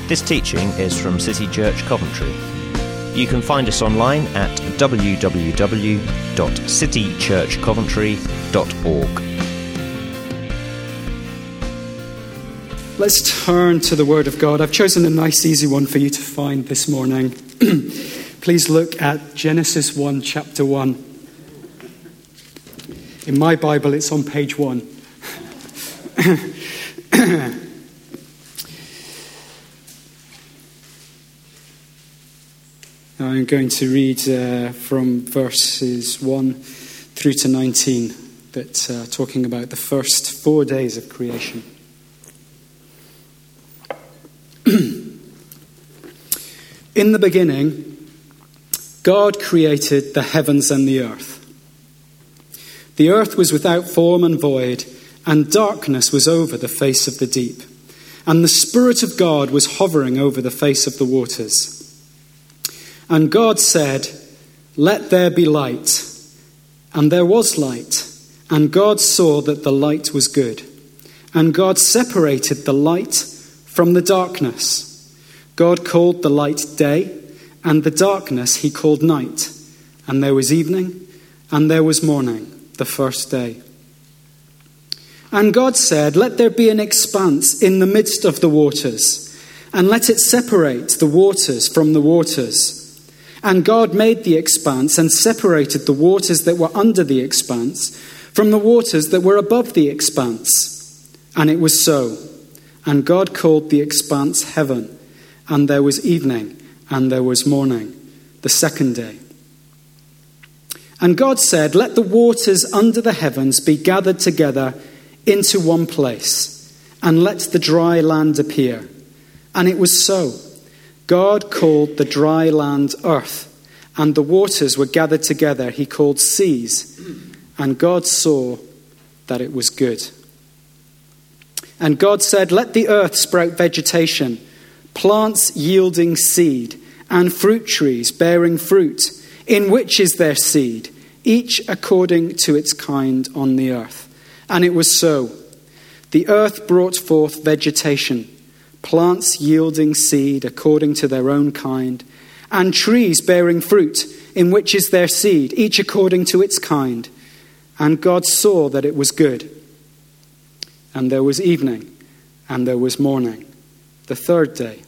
This teaching is from City Church Coventry. You can find us online at www.citychurchcoventry.org. Let's turn to the Word of God. I've chosen a nice, easy one for you to find this morning. Please look at Genesis 1, chapter 1. In my Bible, it's on page 1. I'm going to read from verses 1 through to 19, that talking about the first 4 days of creation. In the beginning, God created the heavens and the earth. The earth was without form and void, and darkness was over the face of the deep. And the Spirit of God was hovering over the face of the waters. And God said, "Let there be light." And there was light. And God saw that the light was good. And God separated the light from the darkness. God called the light day, and the darkness he called night. And there was evening, and there was morning, the first day. And God said, "Let there be an expanse in the midst of the waters, and let it separate the waters from the waters." And God made the expanse and separated the waters that were under the expanse from the waters that were above the expanse. And it was so. And God called the expanse heaven. And there was evening, and there was morning, the second day. And God said, "Let the waters under the heavens be gathered together into one place, and let the dry land appear." And it was so. God called the dry land earth, and the waters were gathered together he called seas. And God saw that it was good. And God said, "Let the earth sprout vegetation, plants yielding seed, and fruit trees bearing fruit, in which is their seed, each according to its kind on the earth." And it was so. The earth brought forth vegetation, plants yielding seed according to their own kind, and trees bearing fruit, in which is their seed, each according to its kind. And God saw that it was good. And there was evening, and there was morning, the third day.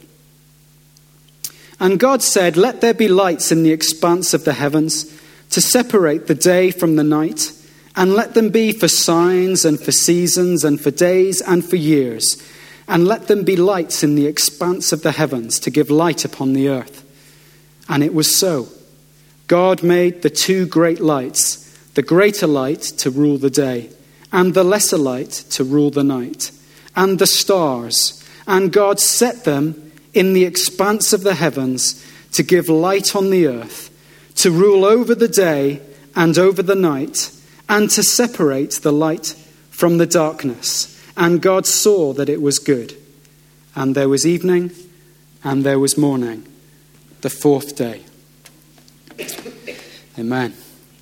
And God said, "Let there be lights in the expanse of the heavens, to separate the day from the night, and let them be for signs and for seasons and for days and for years. And let them be lights in the expanse of the heavens to give light upon the earth." And it was so. God made the two great lights, the greater light to rule the day, and the lesser light to rule the night, and the stars. And God set them in the expanse of the heavens to give light on the earth, to rule over the day and over the night, and to separate the light from the darkness. And God saw that it was good. And there was evening, and there was morning, the fourth day. Amen.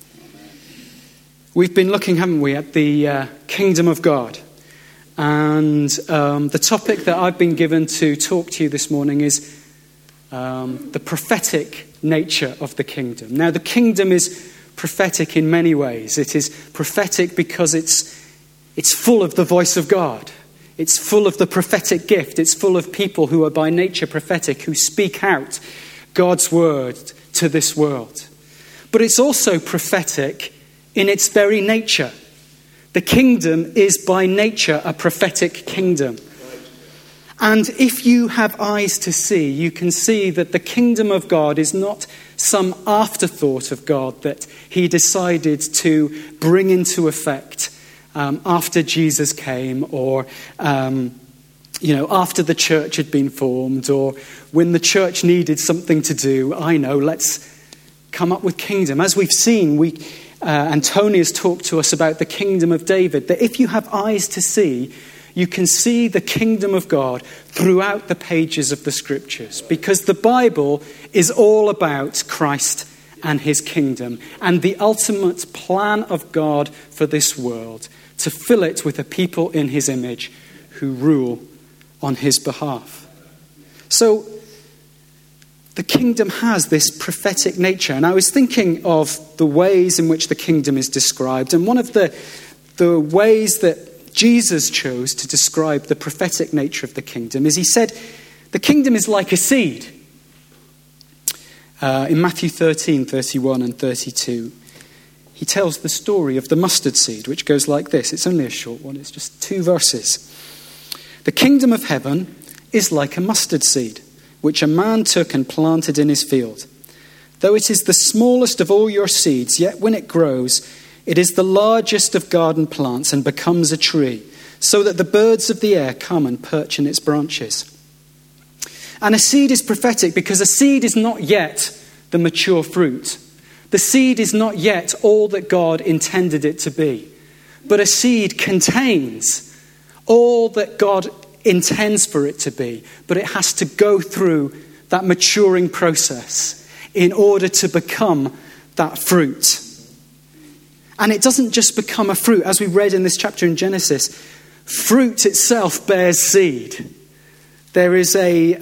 We've been looking, haven't we, at the kingdom of God. And the topic that I've been given to talk to you this morning is the prophetic nature of the kingdom. Now, the kingdom is prophetic in many ways. It is prophetic because it's full of the voice of God. It's full of the prophetic gift. It's full of people who are by nature prophetic, who speak out God's word to this world. But it's also prophetic in its very nature. The kingdom is by nature a prophetic kingdom. And if you have eyes to see, you can see that the kingdom of God is not some afterthought of God that he decided to bring into effect after Jesus came, or after the church had been formed, or when the church needed something to do. Let's come up with kingdom. As we've seen, and Tony has talked to us about the kingdom of David, that if you have eyes to see, you can see the kingdom of God throughout the pages of the scriptures, because the Bible is all about Christ and his kingdom and the ultimate plan of God for this world, to fill it with a people in his image who rule on his behalf. So the kingdom has this prophetic nature. And I was thinking of the ways in which the kingdom is described. And one of the ways that Jesus chose to describe the prophetic nature of the kingdom is he said, the kingdom is like a seed. In Matthew 13, 31 and 32, he tells the story of the mustard seed, which goes like this. It's only a short one. It's just 2 verses. The kingdom of heaven is like a mustard seed, which a man took and planted in his field. Though it is the smallest of all your seeds, yet when it grows, it is the largest of garden plants and becomes a tree, so that the birds of the air come and perch in its branches. And a seed is prophetic because a seed is not yet the mature fruit. The seed is not yet all that God intended it to be. But a seed contains all that God intends for it to be, but it has to go through that maturing process in order to become that fruit. And it doesn't just become a fruit. As we read in this chapter in Genesis, fruit itself bears seed. There is a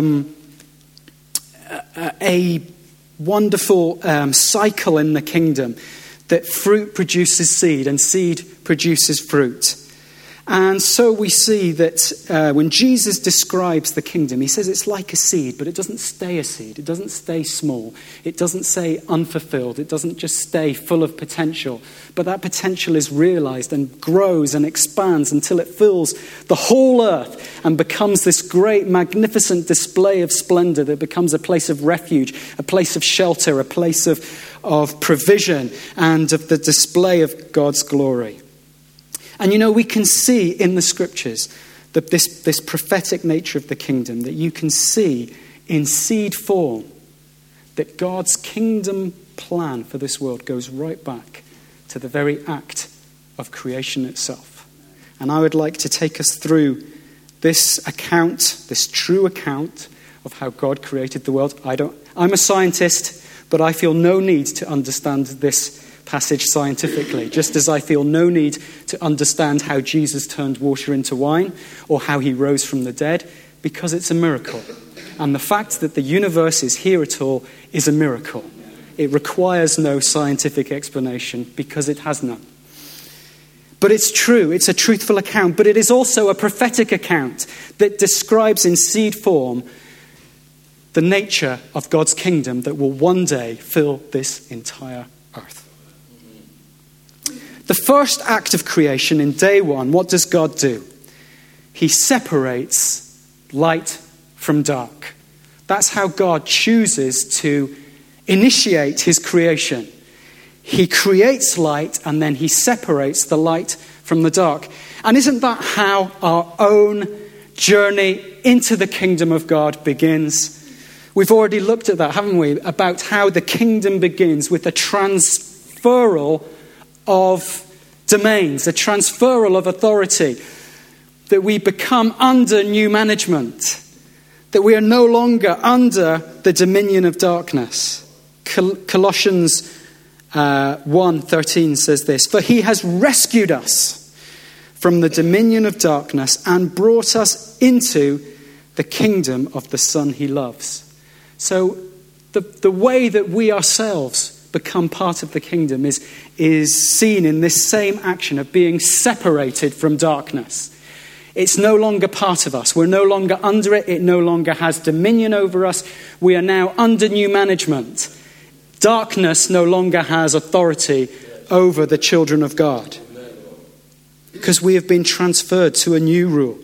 wonderful cycle in the kingdom that fruit produces seed and seed produces fruit. And so we see that when Jesus describes the kingdom, he says it's like a seed, but it doesn't stay a seed. It doesn't stay small. It doesn't stay unfulfilled. It doesn't just stay full of potential. But that potential is realized and grows and expands until it fills the whole earth and becomes this great, magnificent display of splendor that becomes a place of refuge, a place of shelter, a place of provision, and of the display of God's glory. And you know, we can see in the scriptures that this prophetic nature of the kingdom, that you can see in seed form, that God's kingdom plan for this world goes right back to the very act of creation itself. And I would like to take us through this account, this true account of how God created the world. I'm a scientist, but I feel no need to understand this passage scientifically, just as I feel no need to understand how Jesus turned water into wine or how he rose from the dead, because it's a miracle. And the fact that the universe is here at all is a miracle. It requires no scientific explanation because it has none. But it's true, it's a truthful account, but it is also a prophetic account that describes in seed form the nature of God's kingdom that will one day fill this entire earth. The first act of creation in day one, what does God do? He separates light from dark. That's how God chooses to initiate his creation. He creates light and then he separates the light from the dark. And isn't that how our own journey into the kingdom of God begins? We've already looked at that, haven't we? About how the kingdom begins with a transferal of domains, a transferal of authority, that we become under new management, that we are no longer under the dominion of darkness. Colossians 1:13 says this, "For he has rescued us from the dominion of darkness and brought us into the kingdom of the Son he loves." So the way that we ourselves become part of the kingdom is seen in this same action of being separated from darkness. It's no longer part of us. We're no longer under it. It no longer has dominion over us. We are now under new management. Darkness no longer has authority over the children of God, because we have been transferred to a new rule.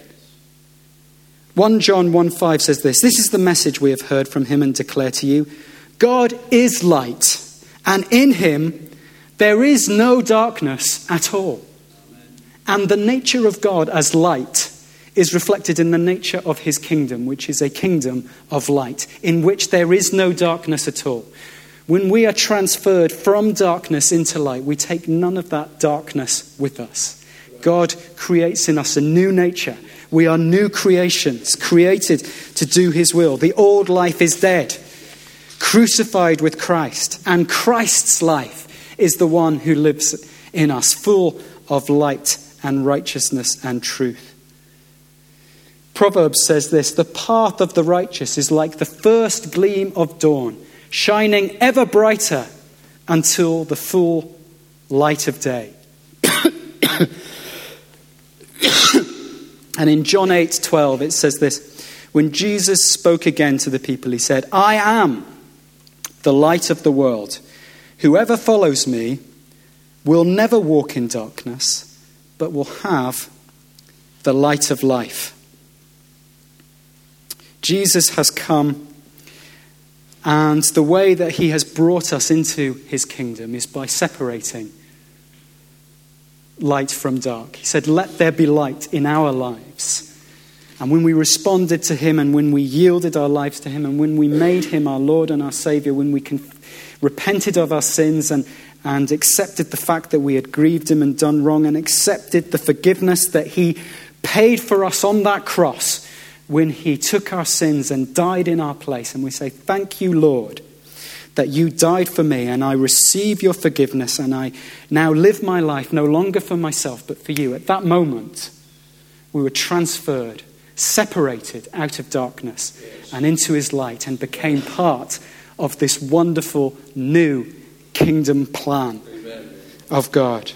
1 John 1:5 says this, "This is the message we have heard from him and declare to you. God is light, and in him there is no darkness at all." And the nature of God as light is reflected in the nature of his kingdom, which is a kingdom of light, in which there is no darkness at all. When we are transferred from darkness into light, we take none of that darkness with us. God creates in us a new nature. We are new creations, created to do his will. The old life is dead, crucified with Christ, and Christ's life is the one who lives in us, full of light and righteousness and truth. Proverbs says this: the path of the righteous is like the first gleam of dawn, shining ever brighter until the full light of day. And in John 8:12 it says this: when Jesus spoke again to the people, he said, I am the light of the world. Whoever follows me will never walk in darkness, but will have the light of life. Jesus has come, and the way that he has brought us into his kingdom is by separating light from dark. He said, let there be light in our lives. And when we responded to him, and when we yielded our lives to him, and when we made him our Lord and our Saviour, when we repented of our sins and accepted the fact that we had grieved him and done wrong, and accepted the forgiveness that he paid for us on that cross when he took our sins and died in our place, and we say, thank you, Lord, that you died for me, and I receive your forgiveness, and I now live my life no longer for myself but for you. At that moment, we were transferred, separated out of darkness and into his light, and became part of this wonderful new kingdom plan of God.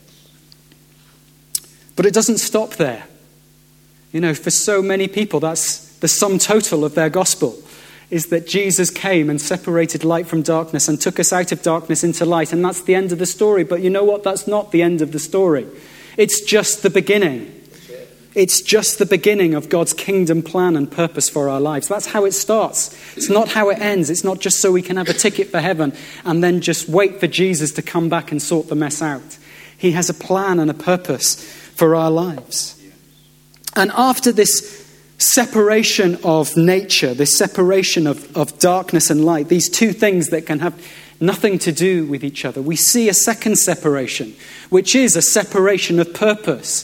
But it doesn't stop there. You know, for so many people, that's the sum total of their gospel, is that Jesus came and separated light from darkness and took us out of darkness into light. And that's the end of the story. But you know what? That's not the end of the story. It's just the beginning. It's just the beginning of God's kingdom plan and purpose for our lives. That's how it starts. It's not how it ends. It's not just so we can have a ticket for heaven and then just wait for Jesus to come back and sort the mess out. He has a plan and a purpose for our lives. And after this separation of nature, this separation of darkness and light, these two things that can have nothing to do with each other, we see a second separation, which is a separation of purpose.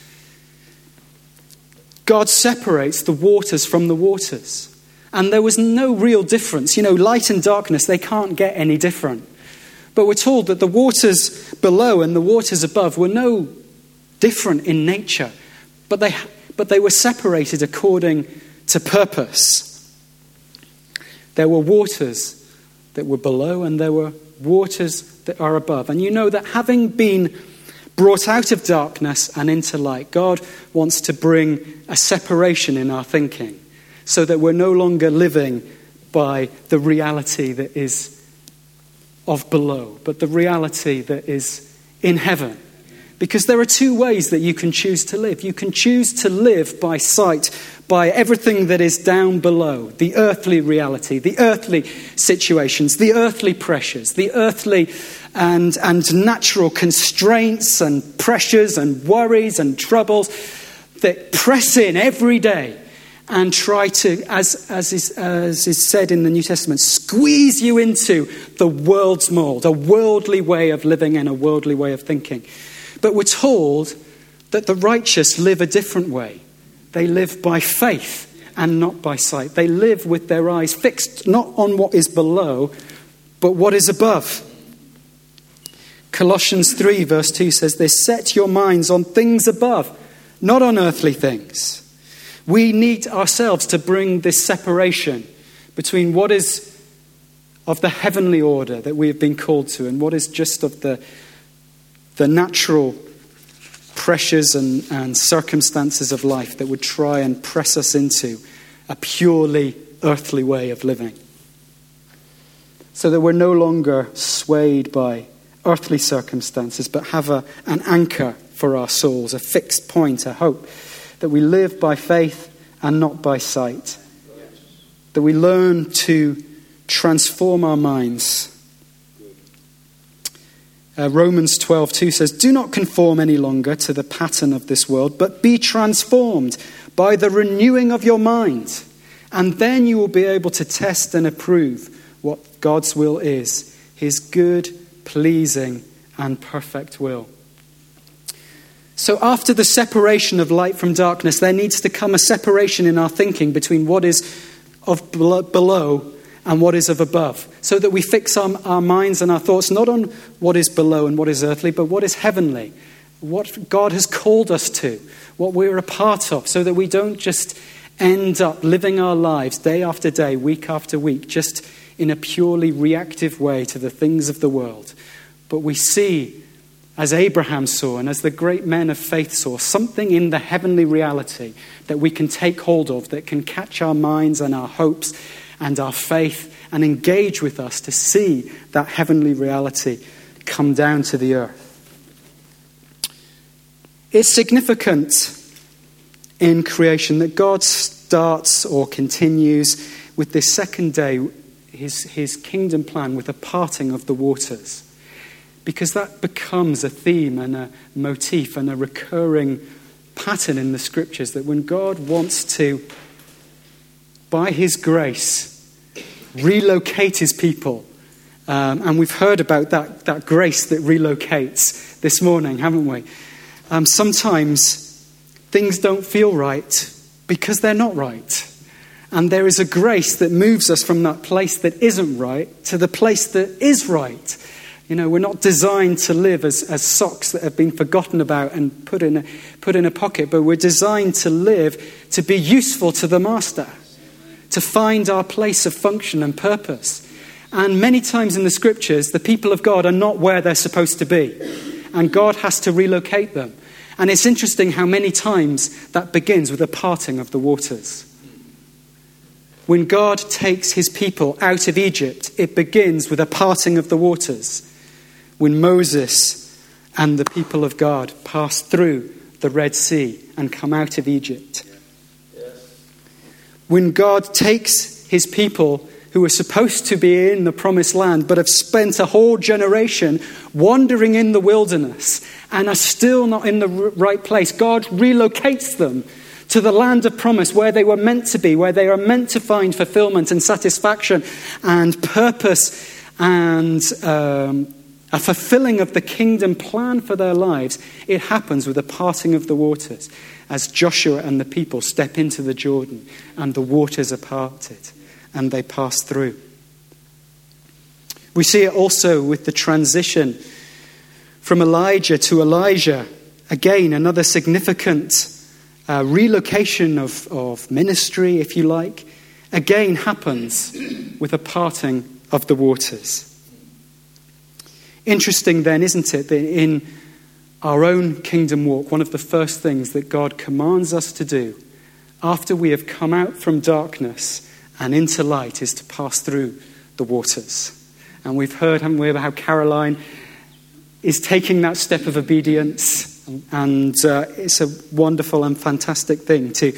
God separates the waters from the waters. And there was no real difference. You know, light and darkness, they can't get any different. But we're told that the waters below and the waters above were no different in nature. But they were separated according to purpose. There were waters that were below, and there were waters that are above. And you know that having been brought out of darkness and into light, God wants to bring a separation in our thinking, so that we're no longer living by the reality that is of below, but the reality that is in heaven. Because there are two ways that you can choose to live. You can choose to live by sight, by everything that is down below, the earthly reality, the earthly situations, the earthly pressures, the earthly and natural constraints and pressures and worries and troubles that press in every day and try to, as is said in the New Testament, squeeze you into the world's mold, a worldly way of living and a worldly way of thinking. But we're told that the righteous live a different way. They live by faith and not by sight. They live with their eyes fixed not on what is below, but what is above. Colossians 3 verse 2 says this: set your minds on things above, not on earthly things. We need ourselves to bring this separation between what is of the heavenly order that we have been called to and what is just of the natural pressures and circumstances of life that would try and press us into a purely earthly way of living. So that we're no longer swayed by earthly circumstances, but have an anchor for our souls, a fixed point, a hope. That we live by faith and not by sight. That we learn to transform our minds. Romans 12:2 says, do not conform any longer to the pattern of this world, but be transformed by the renewing of your mind. And then you will be able to test and approve what God's will is, his good, pleasing, and perfect will. So after the separation of light from darkness, there needs to come a separation in our thinking between what is of below and what is of above, so that we fix our minds and our thoughts not on what is below and what is earthly, but what is heavenly what God has called us to, what we're a part of, so that we don't just end up living our lives day after day, week after week, just in a purely reactive way to the things of the world. But we see, as Abraham saw and as the great men of faith saw, something in the heavenly reality that we can take hold of, that can catch our minds and our hopes and our faith and engage with us to see that heavenly reality come down to the earth. It's significant in creation that God starts or continues with this second day, his kingdom plan with a parting of the waters. Because that becomes a theme and a motif and a recurring pattern in the scriptures, that when God wants to, by his grace, relocate his people, and we've heard about that grace that relocates this morning, haven't we? Sometimes things don't feel right because they're not right. And there is a grace that moves us from that place that isn't right to the place that is right. You know, we're not designed to live as socks that have been forgotten about and put in a pocket, but we're designed to live to be useful to the Master, to find our place of function and purpose. And many times in the scriptures, the people of God are not where they're supposed to be, and God has to relocate them. And it's interesting how many times that begins with a parting of the waters. When God takes his people out of Egypt, it begins with a parting of the waters. When Moses and the people of God pass through the Red Sea and come out of Egypt. When God takes his people who are supposed to be in the promised land but have spent a whole generation wandering in the wilderness and are still not in the right place, God relocates them to the land of promise where they were meant to be, where they are meant to find fulfillment and satisfaction and purpose and a fulfilling of the kingdom plan for their lives. It happens with a parting of the waters as Joshua and the people step into the Jordan and the waters are parted and they pass through. We see it also with the transition from Elijah to Elijah. Again, another significant relocation of ministry, if you like, again happens with a parting of the waters. Interesting then, isn't it, that in our own kingdom walk, one of the first things that God commands us to do after we have come out from darkness and into light is to pass through the waters. And we've heard, haven't we, about how Caroline is taking that step of obedience. And it's a wonderful and fantastic thing to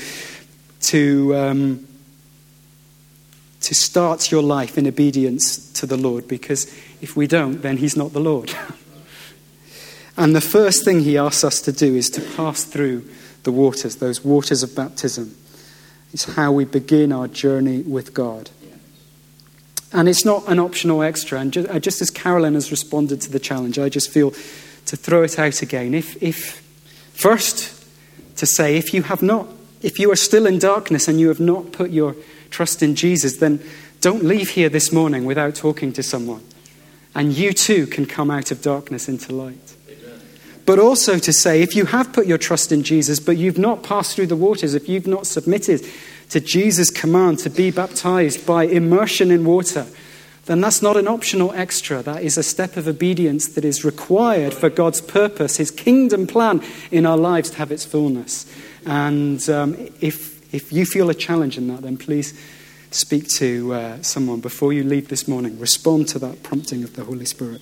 start your life in obedience to the Lord, because if we don't, then he's not the Lord. And the first thing he asks us to do is to pass through the waters, those waters of baptism. It's how we begin our journey with God. And it's not an optional extra. And just as Carolyn has responded to the challenge, I just feel to throw it out again. If first to say, if you are still in darkness and you have not put your trust in Jesus, then don't leave here this morning without talking to someone. And you too can come out of darkness into light. Amen. But also to say, if you have put your trust in Jesus, but you've not passed through the waters, if you've not submitted to Jesus' command to be baptized by immersion in water, then that's not an optional extra. That is a step of obedience that is required for God's purpose, his kingdom plan in our lives to have its fullness. And if you feel a challenge in that, then please speak to someone before you leave this morning. Respond to that prompting of the Holy Spirit.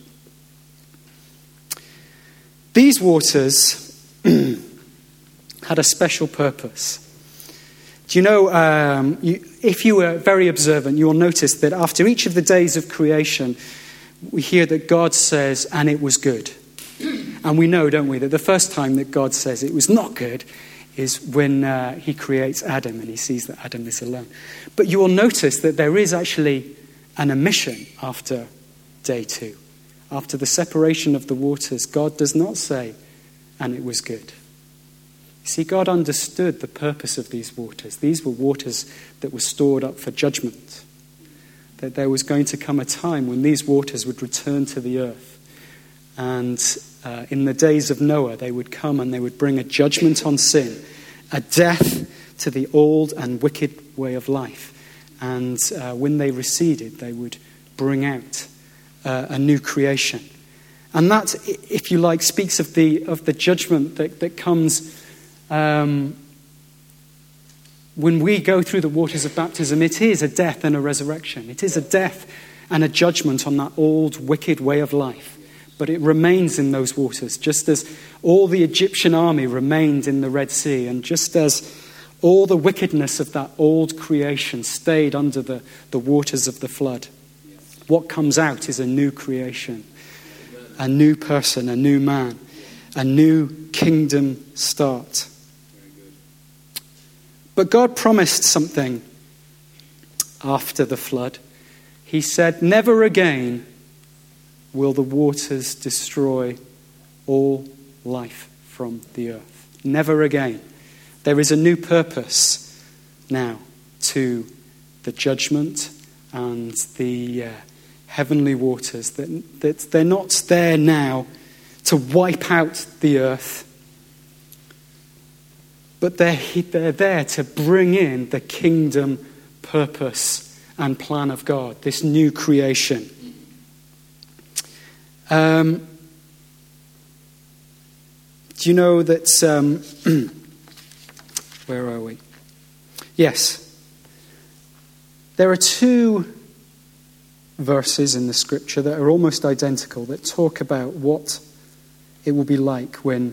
These waters had a special purpose. Do you know, if you were very observant, you'll notice that after each of the days of creation, we hear that God says, and it was good. And we know, don't we, that the first time that God says it was not good is when he creates Adam and he sees that Adam is alone. But you will notice that there is actually an omission after day 2. After the separation of the waters, God does not say, and it was good. See, God understood the purpose of these waters. These were waters that were stored up for judgment. That there was going to come a time when these waters would return to the earth And in the days of Noah, they would come and they would bring a judgment on sin, a death to the old and wicked way of life. And when they receded, they would bring out a new creation. And that, if you like, speaks of the judgment that comes when we go through the waters of baptism. It is a death and a resurrection. It is a death and a judgment on that old wicked way of life. But it remains in those waters, just as all the Egyptian army remained in the Red Sea, and just as all the wickedness of that old creation stayed under the waters of the flood. What comes out is a new creation, a new person, a new man, a new kingdom start. But God promised something after the flood. He said, "Never again will the waters destroy all life from the earth." Never again. There is a new purpose now to the judgment and the heavenly waters. That they're not there now to wipe out the earth, but they're there to bring in the kingdom purpose and plan of God, this new creation. Do you know that... where are we? Yes. There are two verses in the scripture that are almost identical that talk about what it will be like when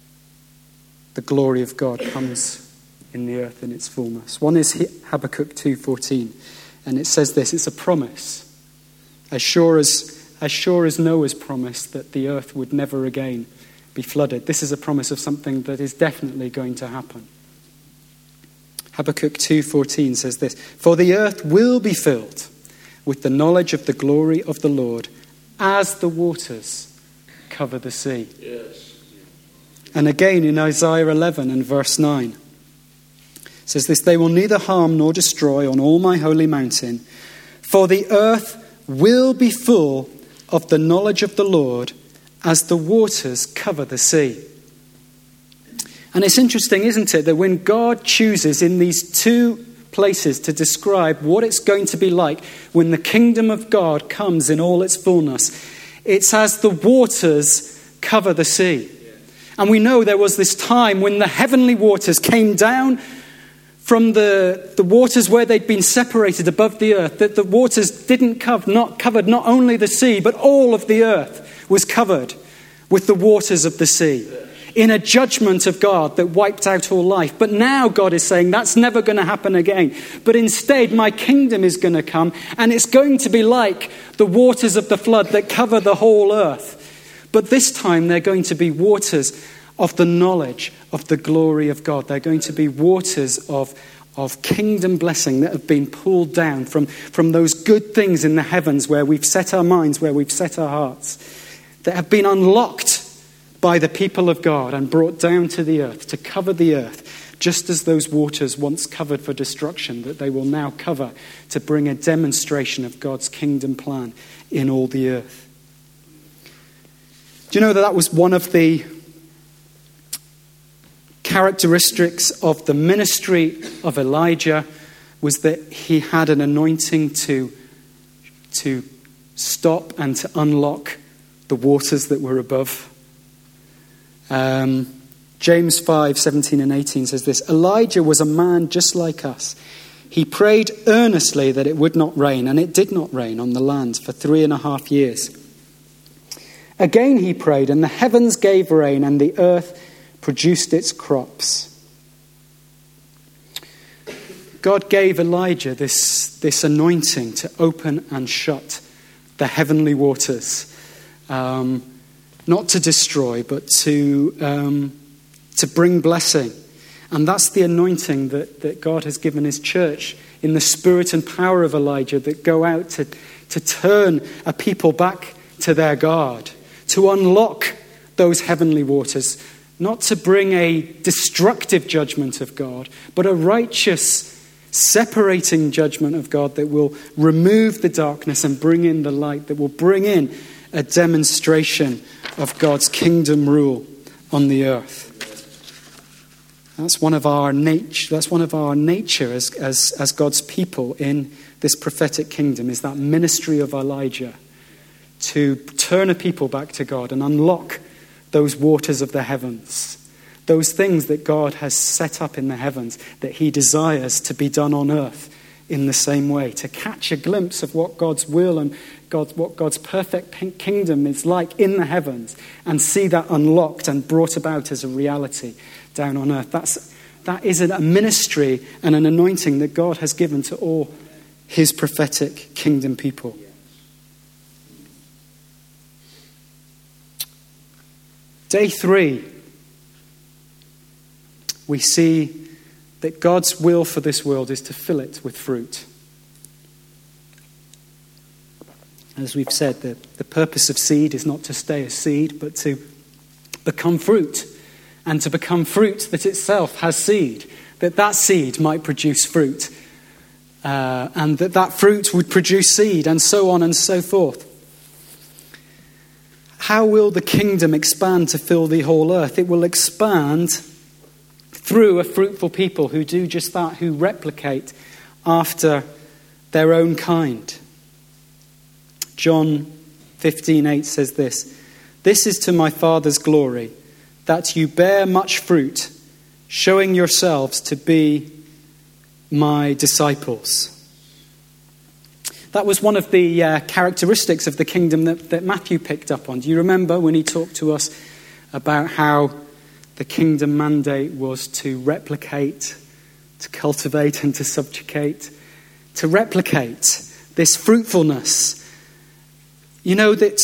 the glory of God comes in the earth in its fullness. One is Habakkuk 2:14, and it says this: it's a promise. As sure as Noah's promise that the earth would never again be flooded, this is a promise of something that is definitely going to happen. Habakkuk 2:14 says this: "For the earth will be filled with the knowledge of the glory of the Lord as the waters cover the sea." Yes. And again in Isaiah 11 and verse 9 says this: "They will neither harm nor destroy on all my holy mountain, for the earth will be full of the knowledge of the Lord as the waters cover the sea." And it's interesting, isn't it, that when God chooses in these two places to describe what it's going to be like when the kingdom of God comes in all its fullness, it's as the waters cover the sea. And we know there was this time when the heavenly waters came down from the waters where they'd been separated above the earth, that the waters covered not only the sea, but all of the earth was covered with the waters of the sea, in a judgment of God that wiped out all life. But now God is saying that's never going to happen again. But instead, my kingdom is going to come, and it's going to be like the waters of the flood that cover the whole earth. But this time, they're going to be waters of the knowledge of the glory of God. They're going to be waters of kingdom blessing that have been pulled down from those good things in the heavens where we've set our minds, where we've set our hearts, that have been unlocked by the people of God and brought down to the earth to cover the earth, just as those waters once covered for destruction, that they will now cover to bring a demonstration of God's kingdom plan in all the earth. Do you know that was one of the characteristics of the ministry of Elijah, was that he had an anointing to stop and to unlock the waters that were above. James 5:17 and 18 says this: "Elijah was a man just like us. He prayed earnestly that it would not rain, and it did not rain on the land for 3.5 years. Again he prayed, and the heavens gave rain, and the earth produced its crops." God gave Elijah this anointing to open and shut the heavenly waters, not to destroy, but to bring blessing. And that's the anointing that God has given his church in the spirit and power of Elijah, that go out to turn a people back to their God, to unlock those heavenly waters, not to bring a destructive judgment of God, but a righteous, separating judgment of God that will remove the darkness and bring in the light, that will bring in a demonstration of God's kingdom rule on the earth. That's one of our nature as God's people in this prophetic kingdom, is that ministry of Elijah to turn a people back to God and unlock those waters of the heavens, those things that God has set up in the heavens that he desires to be done on earth in the same way, to catch a glimpse of what God's will and what God's perfect kingdom is like in the heavens and see that unlocked and brought about as a reality down on earth. That is a ministry and an anointing that God has given to all his prophetic kingdom people. Day 3, we see that God's will for this world is to fill it with fruit. As we've said, the purpose of seed is not to stay a seed, but to become fruit. And to become fruit that itself has seed. That seed might produce fruit. And that fruit would produce seed, and so on and so forth. How will the kingdom expand to fill the whole earth? It will expand through a fruitful people who do just that, who replicate after their own kind. John 15:8 says this, "This is to my Father's glory, that you bear much fruit, showing yourselves to be my disciples." That was one of the characteristics of the kingdom that Matthew picked up on. Do you remember when he talked to us about how the kingdom mandate was to replicate, to cultivate and to subjugate, to replicate this fruitfulness? You know that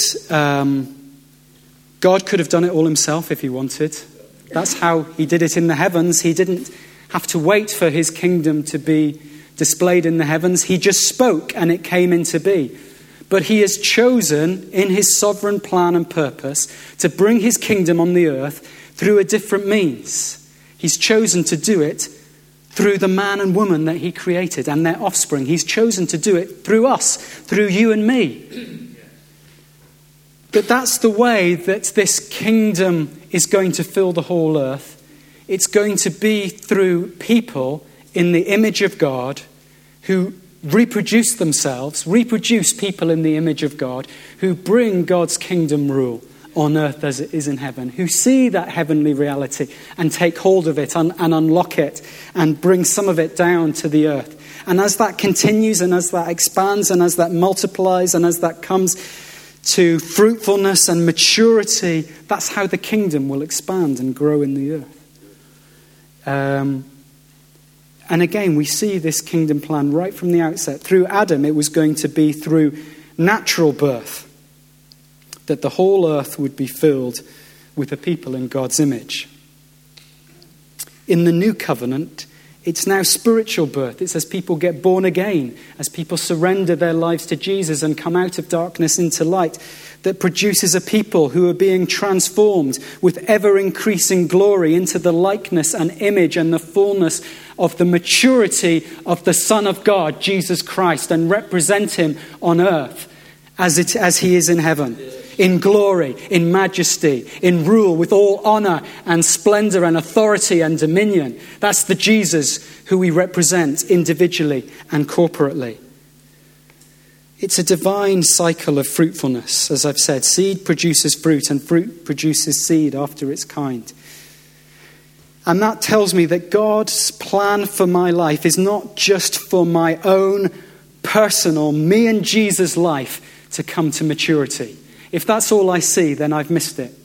God could have done it all himself if he wanted. That's how he did it in the heavens. He didn't have to wait for his kingdom to be displayed in the heavens. He just spoke and it came into being. But he has chosen in his sovereign plan and purpose to bring his kingdom on the earth through a different means. He's chosen to do it through the man and woman that he created and their offspring. He's chosen to do it through us, through you and me. But that's the way that this kingdom is going to fill the whole earth. It's going to be through people in the image of God who reproduce people in the image of God, who bring God's kingdom rule on earth as it is in heaven, who see that heavenly reality and take hold of it and unlock it and bring some of it down to the earth. And as that continues and as that expands and as that multiplies and as that comes to fruitfulness and maturity, that's how the kingdom will expand and grow in the earth. And again, we see this kingdom plan right from the outset. Through Adam, it was going to be through natural birth that the whole earth would be filled with a people in God's image. In the new covenant, it's now spiritual birth. It's as people get born again, as people surrender their lives to Jesus and come out of darkness into light, that produces a people who are being transformed with ever-increasing glory into the likeness and image and the fullness of the maturity of the Son of God, Jesus Christ, and represent him on earth as he is in heaven. In glory, in majesty, in rule with all honor and splendor and authority and dominion. That's the Jesus who we represent individually and corporately. It's a divine cycle of fruitfulness. As I've said, seed produces fruit and fruit produces seed after its kind. And that tells me that God's plan for my life is not just for my own personal, me and Jesus life to come to maturity. If that's all I see, then I've missed it.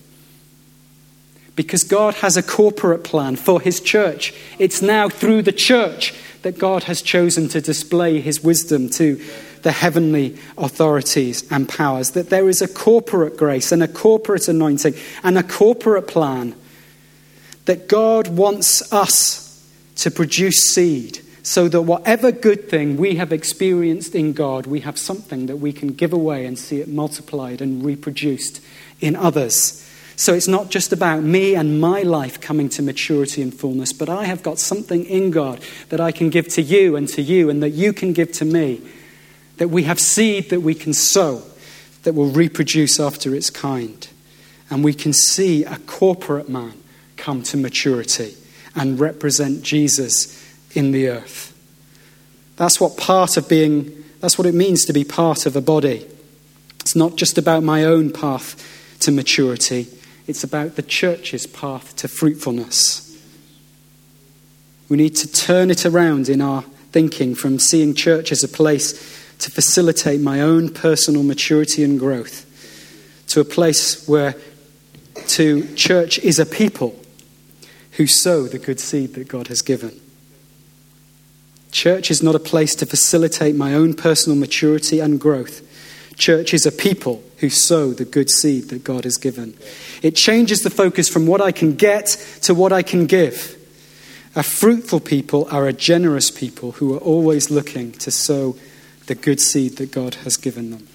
Because God has a corporate plan for his church. It's now through the church that God has chosen to display his wisdom to the heavenly authorities and powers. That there is a corporate grace and a corporate anointing and a corporate plan. That God wants us to produce seed so that whatever good thing we have experienced in God, we have something that we can give away and see it multiplied and reproduced in others. So it's not just about me and my life coming to maturity and fullness, but I have got something in God that I can give to you and that you can give to me. That we have seed that we can sow that will reproduce after its kind. And we can see a corporate man come to maturity and represent Jesus in the earth. That's what it means to be part of a body. It's not just about my own path to maturity. It's about the church's path to fruitfulness. We need to turn it around in our thinking from seeing church as a place to facilitate my own personal maturity and growth to a place where church is a people who sow the good seed that God has given. Church is not a place to facilitate my own personal maturity and growth. Church is a people who sow the good seed that God has given. It changes the focus from what I can get to what I can give. A fruitful people are a generous people who are always looking to sow the good seed that God has given them.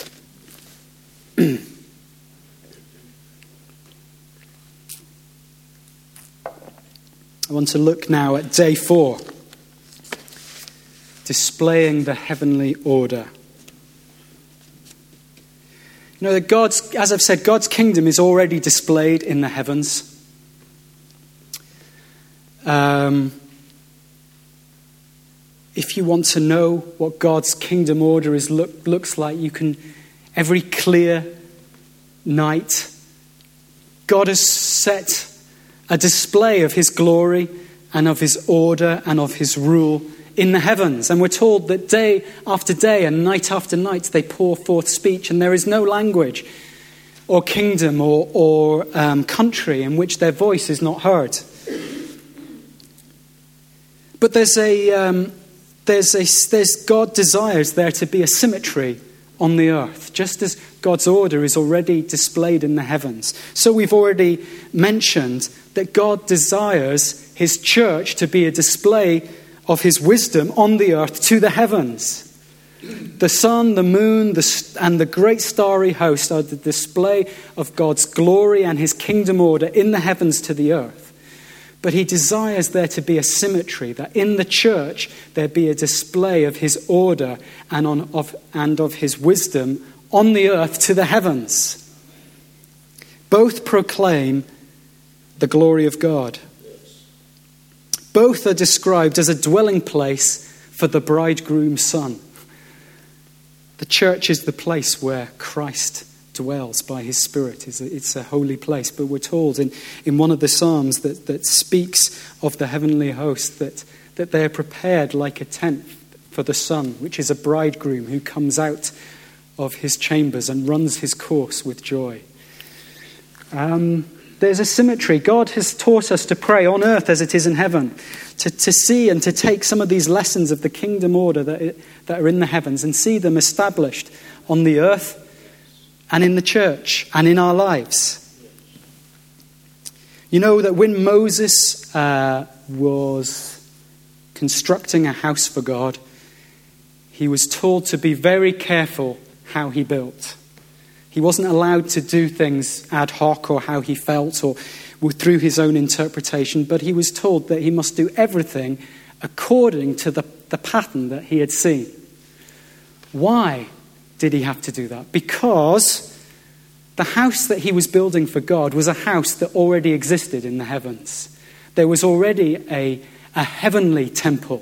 I want to look now at day 4. Displaying the heavenly order. You know that as I've said, God's kingdom is already displayed in the heavens. If you want to know what God's kingdom order looks like, you can, every clear night, God has set a display of his glory and of his order and of his rule in the heavens. And we're told that day after day and night after night they pour forth speech, and there is no language or kingdom or country in which their voice is not heard. But God desires there to be a symmetry on the earth, just as God's order is already displayed in the heavens. So we've already mentioned that God desires his church to be a display of his wisdom on the earth to the heavens. The sun, the moon, and the great starry host are the display of God's glory and his kingdom order in the heavens to the earth. But he desires there to be a symmetry, that in the church there be a display of his order and of his wisdom on the earth to the heavens. Both proclaim the glory of God. Both are described as a dwelling place for the bridegroom's son. The church is the place where Christ dwells by his Spirit. It's a holy place. But we're told in one of the Psalms that speaks of the heavenly host that they are prepared like a tent for the Son, which is a bridegroom who comes out of his chambers and runs his course with joy. There's a symmetry. God has taught us to pray on earth as it is in heaven, to see and to take some of these lessons of the kingdom order that are in the heavens and see them established on the earth and in the church and in our lives. You know that when Moses was constructing a house for God, he was told to be very careful how he built. He wasn't allowed to do things ad hoc or how he felt or through his own interpretation, but he was told that he must do everything according to the pattern that he had seen. Why did he have to do that? Because the house that he was building for God was a house that already existed in the heavens. There was already a heavenly temple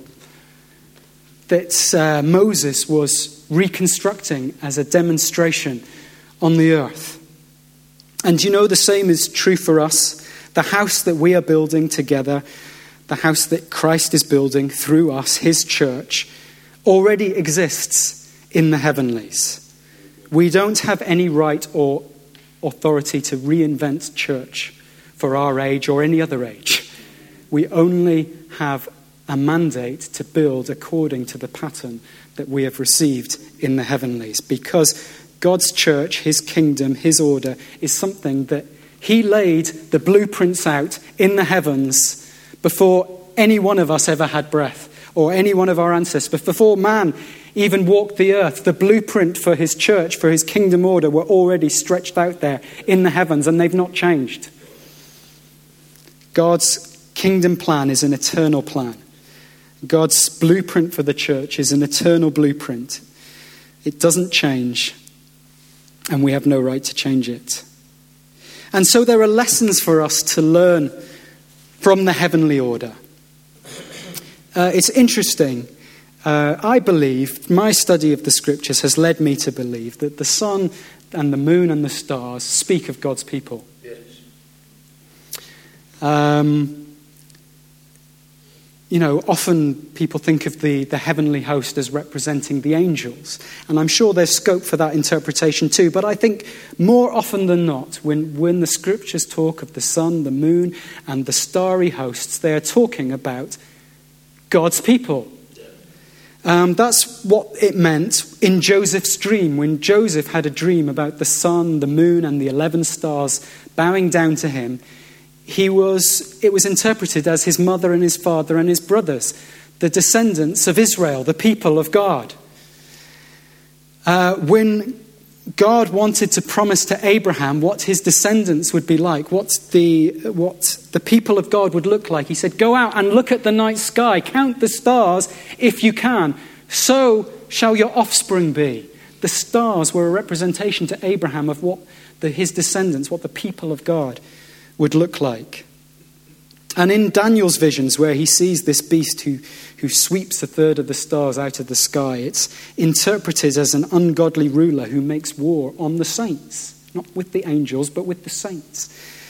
that Moses was reconstructing as a demonstration on the earth. And you know the same is true for us. The house that we are building together, the house that Christ is building through us, his church, already exists in the heavenlies. We don't have any right or authority to reinvent church for our age or any other age. We only have a mandate to build according to the pattern that we have received in the heavenlies, because God's church, his kingdom, his order is something that he laid the blueprints out in the heavens before any one of us ever had breath, or any one of our ancestors. Before man even walked the earth, the blueprint for his church, for his kingdom order, were already stretched out there in the heavens, and they've not changed. God's kingdom plan is an eternal plan. God's blueprint for the church is an eternal blueprint. It doesn't change. and we have no right to change it. And so there are lessons for us to learn from the heavenly order. It's interesting. I believe, my study of the scriptures has led me to believe that the sun and the moon and the stars speak of God's people. Yes. Often people think of the heavenly host as representing the angels. And I'm sure there's scope for that interpretation too. But I think more often than not, when the scriptures talk of the sun, the moon, and the starry hosts, they are talking about God's people. That's what it meant in Joseph's dream. When Joseph had a dream about the sun, the moon, and the 11 stars bowing down to him, it was interpreted as his mother and his father and his brothers, the descendants of Israel, the people of God. When God wanted to promise to Abraham what his descendants would be like, what the people of God would look like, he said, "Go out and look at the night sky, count the stars if you can. So shall your offspring be." The stars were a representation to Abraham of what his descendants, what the people of God would look like. And in Daniel's visions, where he sees this beast who sweeps a third of the stars out of the sky, it's interpreted as an ungodly ruler who makes war on the saints, not with the angels, but with the saints.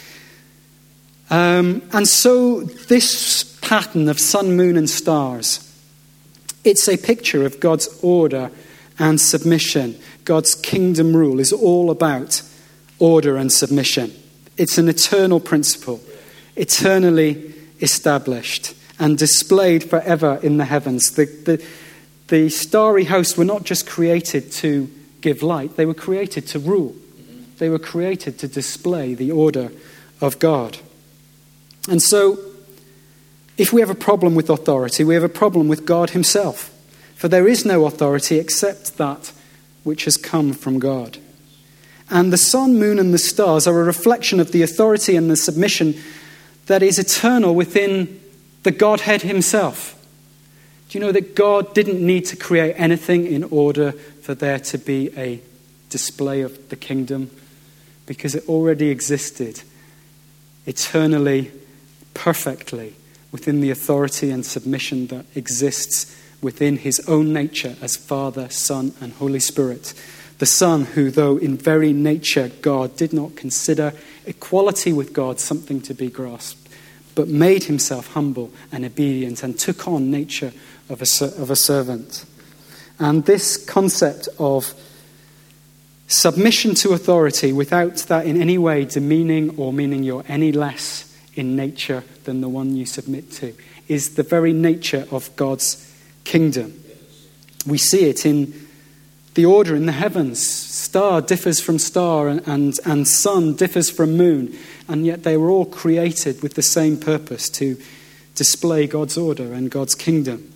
And so this pattern of sun, moon, and stars, it's a picture of God's order and submission. God's kingdom rule is all about order and submission. It's an eternal principle, eternally established and displayed forever in the heavens. The starry hosts were not just created to give light, they were created to rule. They were created to display the order of God. And so, if we have a problem with authority, we have a problem with God himself. For there is no authority except that which has come from God. And the sun, moon, and the stars are a reflection of the authority and the submission that is eternal within the Godhead himself. Do you know that God didn't need to create anything in order for there to be a display of the kingdom? Because it already existed eternally, perfectly, within the authority and submission that exists within his own nature as Father, Son, and Holy Spirit. The Son, who, though in very nature God, did not consider equality with God something to be grasped, but made himself humble and obedient and took on nature of a servant. And this concept of submission to authority without that in any way demeaning or meaning you're any less in nature than the one you submit to is the very nature of God's kingdom. We see it in the order in the heavens. Star differs from star and sun differs from moon. And yet they were all created with the same purpose, to display God's order and God's kingdom.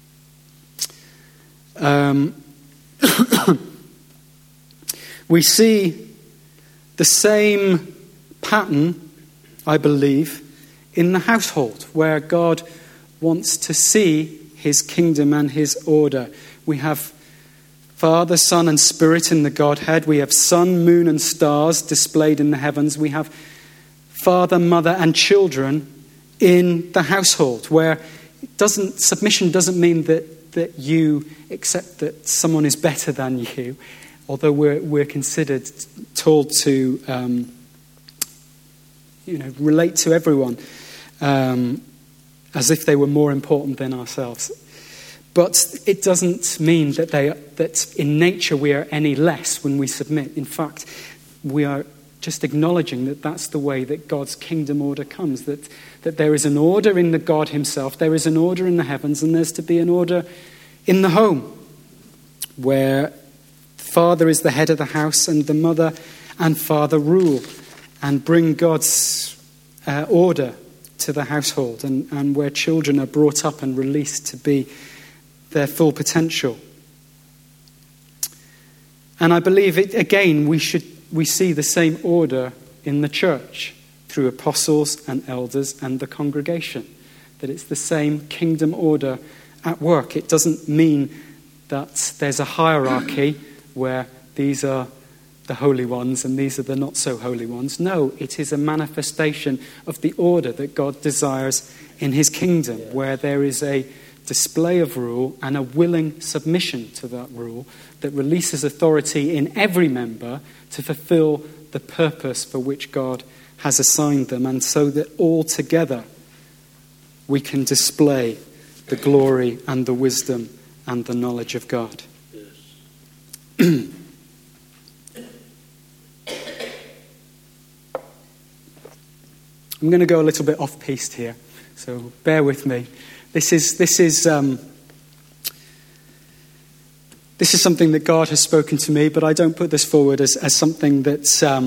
We see the same pattern, I believe, in the household, where God wants to see his kingdom and his order. We have Father, Son, and Spirit in the Godhead. We have sun, moon, and stars displayed in the heavens. We have father, mother, and children in the household, where submission doesn't mean that you accept that someone is better than you, although we're told to relate to everyone as if they were more important than ourselves. But it doesn't mean that in nature we are any less when we submit. In fact, we are just acknowledging that that's the way that God's kingdom order comes, that there is an order in the God himself, there is an order in the heavens, and there's to be an order in the home, where the father is the head of the house and the mother and father rule and bring God's order to the household, and where children are brought up and released to be their full potential. And I believe we see the same order in the church through apostles and elders and the congregation, that it's the same kingdom order at work. It doesn't mean that there's a hierarchy where these are the holy ones and these are the not so holy ones. No, it is a manifestation of the order that God desires in his kingdom, where there is a display of rule and a willing submission to that rule that releases authority in every member to fulfill the purpose for which God has assigned them, and so that all together we can display the glory and the wisdom and the knowledge of God. Yes. I'm going to go a little bit off-piste here, so bear with me. This is something that God has spoken to me, but I don't put this forward as something that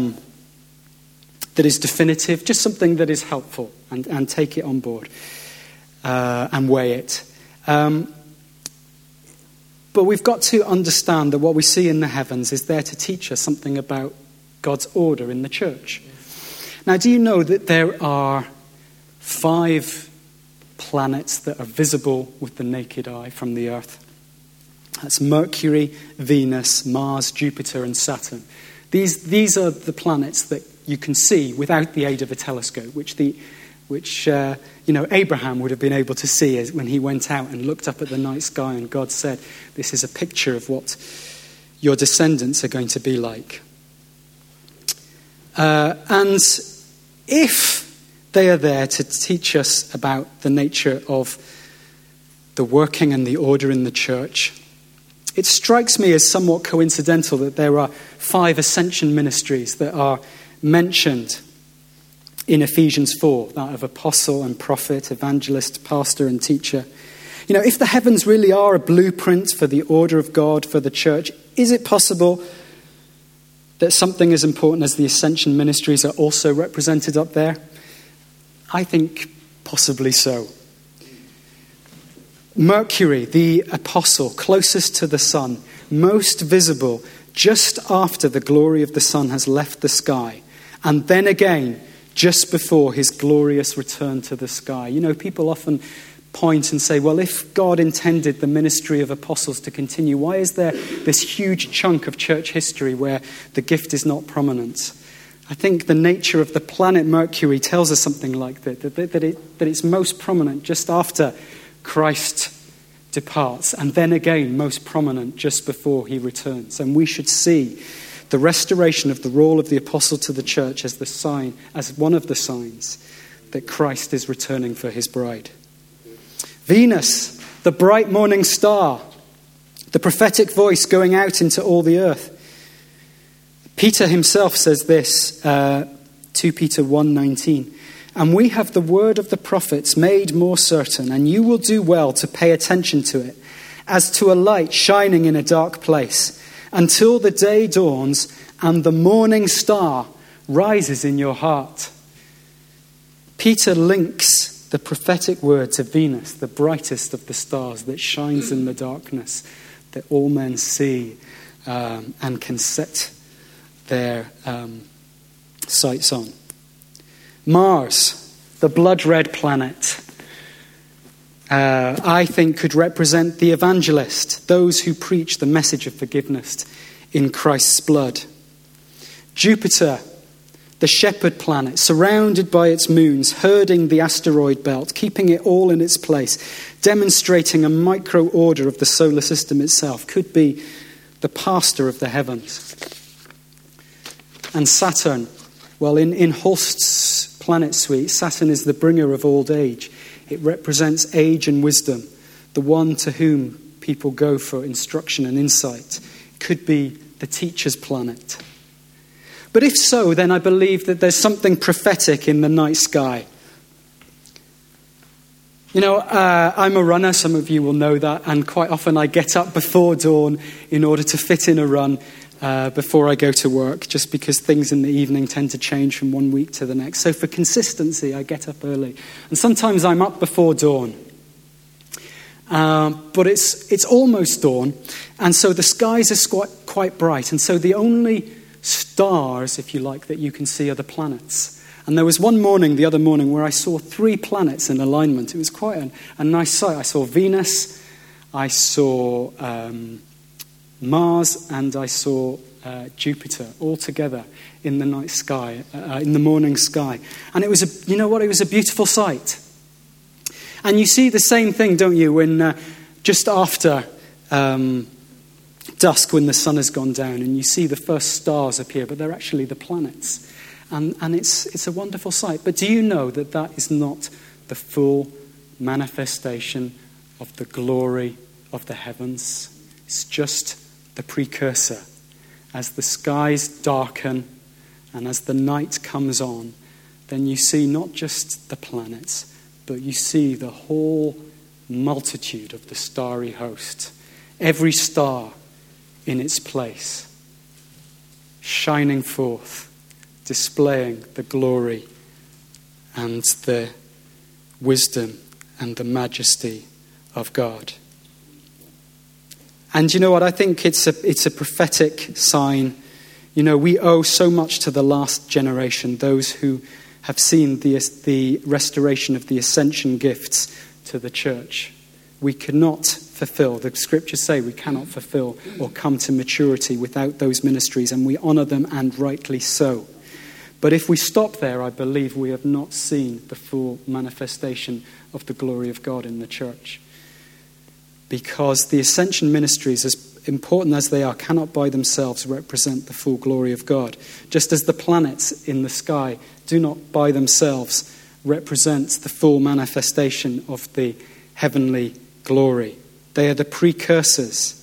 is definitive, just something that is helpful, and take it on board and weigh it. But we've got to understand that what we see in the heavens is there to teach us something about God's order in the church. Now, do you know that there are 5 planets that are visible with the naked eye from the Earth? That's Mercury, Venus, Mars, Jupiter, and Saturn. These are the planets that you can see without the aid of a telescope, which Abraham would have been able to see when he went out and looked up at the night sky, and God said, "This is a picture of what your descendants are going to be like." And if they are there to teach us about the nature of the working and the order in the church, it strikes me as somewhat coincidental that there are 5 ascension ministries that are mentioned in Ephesians 4, that of apostle and prophet, evangelist, pastor and teacher. You know, if the heavens really are a blueprint for the order of God for the church, is it possible that something as important as the ascension ministries are also represented up there? I think possibly so. Mercury, the apostle, closest to the sun, most visible just after the glory of the sun has left the sky, and then again just before his glorious return to the sky. You know, people often point and say, well, if God intended the ministry of apostles to continue, why is there this huge chunk of church history where the gift is not prominent? I think the nature of the planet Mercury tells us something like that it's most prominent just after Christ departs, and then again most prominent just before he returns. And we should see the restoration of the role of the apostle to the church as the sign, as one of the signs that Christ is returning for his bride. Venus, the bright morning star, the prophetic voice going out into all the earth. Peter himself says this, 2 Peter 1:19, "And we have the word of the prophets made more certain, and you will do well to pay attention to it, as to a light shining in a dark place, until the day dawns and the morning star rises in your heart." Peter links the prophetic word to Venus, the brightest of the stars that shines in the darkness, that all men see and can set their sights on. Mars, the blood-red planet, I think could represent the evangelist, those who preach the message of forgiveness in Christ's blood. Jupiter, the shepherd planet, surrounded by its moons, herding the asteroid belt, keeping it all in its place, demonstrating a micro-order of the solar system itself, could be the pastor of the heavens. And Saturn, well, in Holst's planet suite, Saturn is the bringer of old age. It represents age and wisdom, the one to whom people go for instruction and insight. It could be the teacher's planet. But if so, then I believe that there's something prophetic in the night sky. You know, I'm a runner, some of you will know that, and quite often I get up before dawn in order to fit in a run before I go to work, just because things in the evening tend to change from one week to the next. So for consistency, I get up early. And sometimes I'm up before dawn. But it's almost dawn, and so the skies are quite bright, and so the only stars, if you like, that you can see are the planets. And there was one morning, the other morning, where I saw 3 planets in alignment. It was quite a nice sight. I saw Venus, I saw Mars and I saw Jupiter all together in the night sky, in the morning sky. And it was a beautiful sight. And you see the same thing, don't you, when just after dusk, when the sun has gone down, and you see the first stars appear, but they're actually the planets. And it's a wonderful sight. But do you know that that is not the full manifestation of the glory of the heavens? It's just the precursor. As the skies darken and as the night comes on, then you see not just the planets, but you see the whole multitude of the starry host. Every star in its place, shining forth, displaying the glory and the wisdom and the majesty of God. And you know what? I think it's a prophetic sign. You know, we owe so much to the last generation, those who have seen the restoration of the ascension gifts to the church. We cannot fulfill, the scriptures say we cannot fulfill or come to maturity without those ministries, and we honour them, and rightly so. But if we stop there, I believe we have not seen the full manifestation of the glory of God in the church. Because the ascension ministries, as important as they are, cannot by themselves represent the full glory of God. Just as the planets in the sky do not by themselves represent the full manifestation of the heavenly glory. They are the precursors.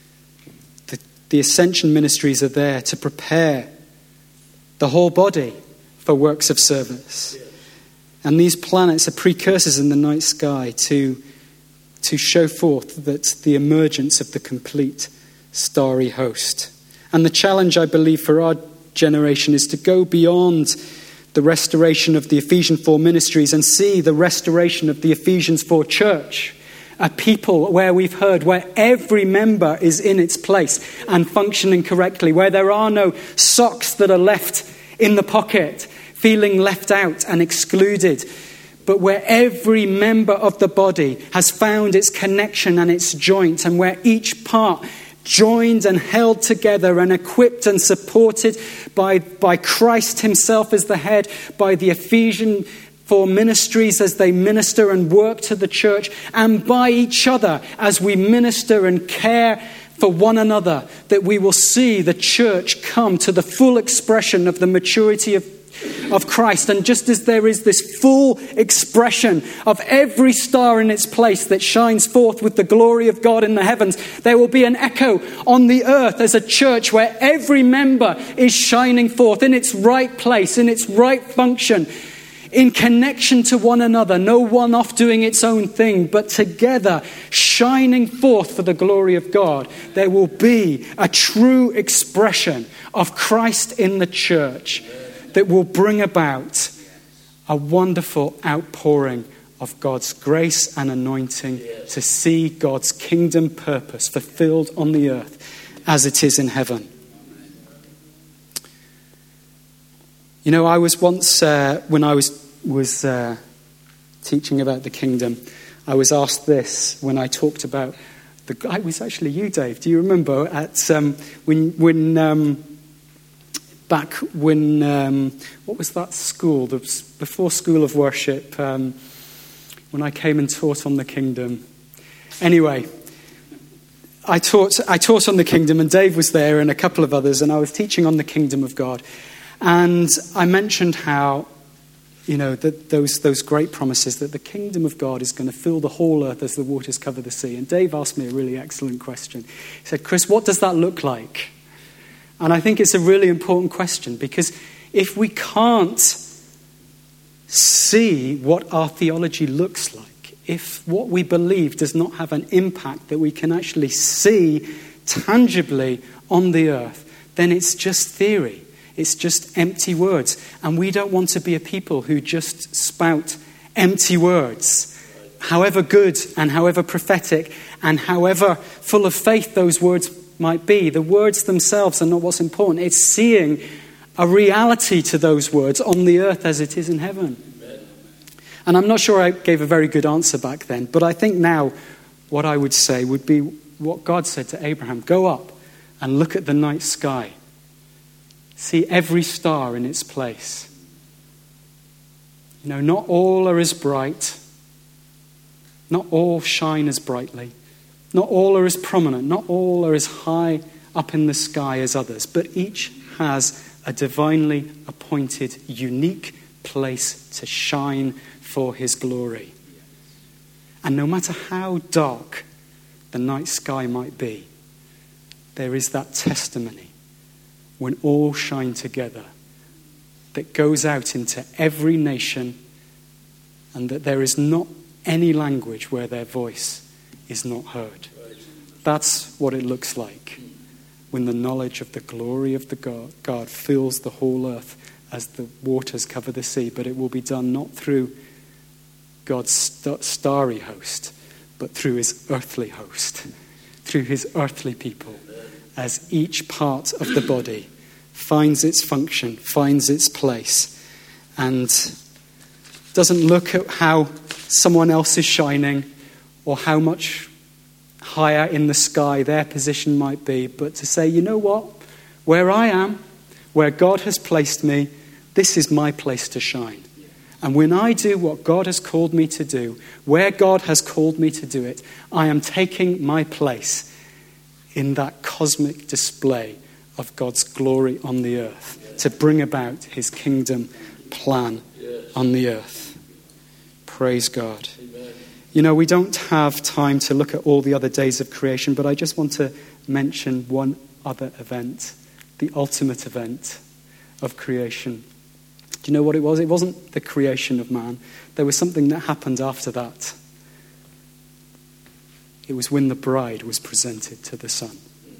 The ascension ministries are there to prepare the whole body for works of service. And these planets are precursors in the night sky to show forth that the emergence of the complete starry host. And the challenge, I believe, for our generation is to go beyond the restoration of the Ephesians 4 ministries and see the restoration of the Ephesians 4 church. A people where we've heard, where every member is in its place and functioning correctly, where there are no socks that are left in the pocket, feeling left out and excluded, but where every member of the body has found its connection and its joint, and where each part joined and held together and equipped and supported by Christ himself as the head, by the Ephesian 4 ministries as they minister and work to the church, and by each other as we minister and care for one another, that we will see the church come to the full expression of the maturity of Christ. And just as there is this full expression of every star in its place that shines forth with the glory of God in the heavens, there will be an echo on the earth as a church where every member is shining forth in its right place, in its right function, in connection to one another, no one off doing its own thing, but together shining forth for the glory of God. There will be a true expression of Christ in the church that will bring about a wonderful outpouring of God's grace and anointing to see God's kingdom purpose fulfilled on the earth as it is in heaven. You know, I was once, when I was teaching about the kingdom, I was asked this when I talked about it was actually you, Dave. Do you remember at what was that school? Before School of Worship, when I came and taught on the kingdom. Anyway, I taught on the kingdom, and Dave was there and a couple of others, and I was teaching on the kingdom of God. And I mentioned how, you know, that those great promises that the kingdom of God is going to fill the whole earth as the waters cover the sea. And Dave asked me a really excellent question. He said, "Chris, what does that look like?" And I think it's a really important question, because if we can't see what our theology looks like, if what we believe does not have an impact that we can actually see tangibly on the earth, then it's just theory. It's just empty words. And we don't want to be a people who just spout empty words. However good and however prophetic and however full of faith those words might be, the words themselves are not what's important. It's seeing a reality to those words on the earth as it is in heaven. Amen. And I'm not sure I gave a very good answer back then, but I think now what I would say would be what God said to Abraham: go up and look at the night sky. See every star in its place. Not all are as bright. Not all shine as brightly. Not all are as prominent. Not all are as high up in the sky as others. But each has a divinely appointed, unique place to shine for his glory. And no matter how dark the night sky might be, there is that testimony when all shine together that goes out into every nation, and that there is not any language where their voice is not heard. That's what it looks like when the knowledge of the glory of the God fills the whole earth as the waters cover the sea. But it will be done not through God's starry host, but through his earthly host, through his earthly people, as each part of the body finds its function, finds its place, and doesn't look at how someone else is shining or how much higher in the sky their position might be, but to say, you know what? Where I am, where God has placed me, this is my place to shine. And when I do what God has called me to do, where God has called me to do it, I am taking my place in that cosmic display of God's glory on the earth to bring about his kingdom plan on the earth. Praise God. We don't have time to look at all the other days of creation, but I just want to mention one other event, the ultimate event of creation. Do you know what it was? It wasn't the creation of man. There was something that happened after that. It was when the bride was presented to the Son.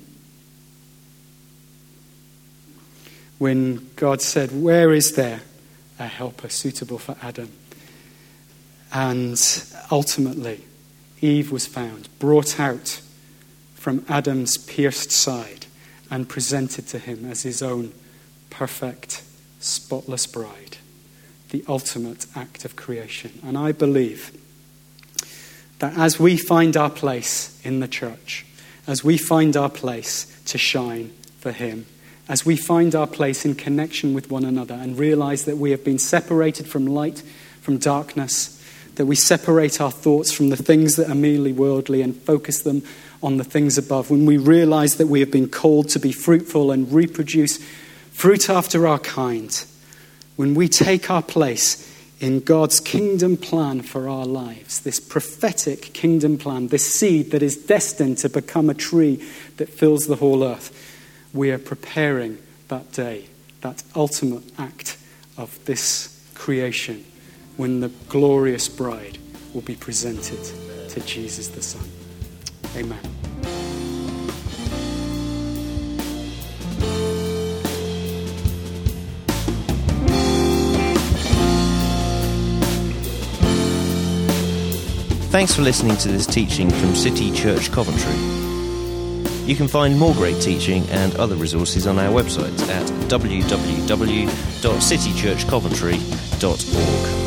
When God said, where is there a helper suitable for Adam? And ultimately, Eve was found, brought out from Adam's pierced side and presented to him as his own perfect, spotless bride. The ultimate act of creation. And I believe that as we find our place in the church, as we find our place to shine for him, as we find our place in connection with one another and realize that we have been separated from light, from darkness, that we separate our thoughts from the things that are merely worldly and focus them on the things above, when we realize that we have been called to be fruitful and reproduce fruit after our kind, when we take our place in God's kingdom plan for our lives, this prophetic kingdom plan, this seed that is destined to become a tree that fills the whole earth, we are preparing that day, that ultimate act of this creation, when the glorious bride will be presented to Jesus the Son. Amen. Thanks for listening to this teaching from City Church Coventry. You can find more great teaching and other resources on our website at www.citychurchcoventry.org.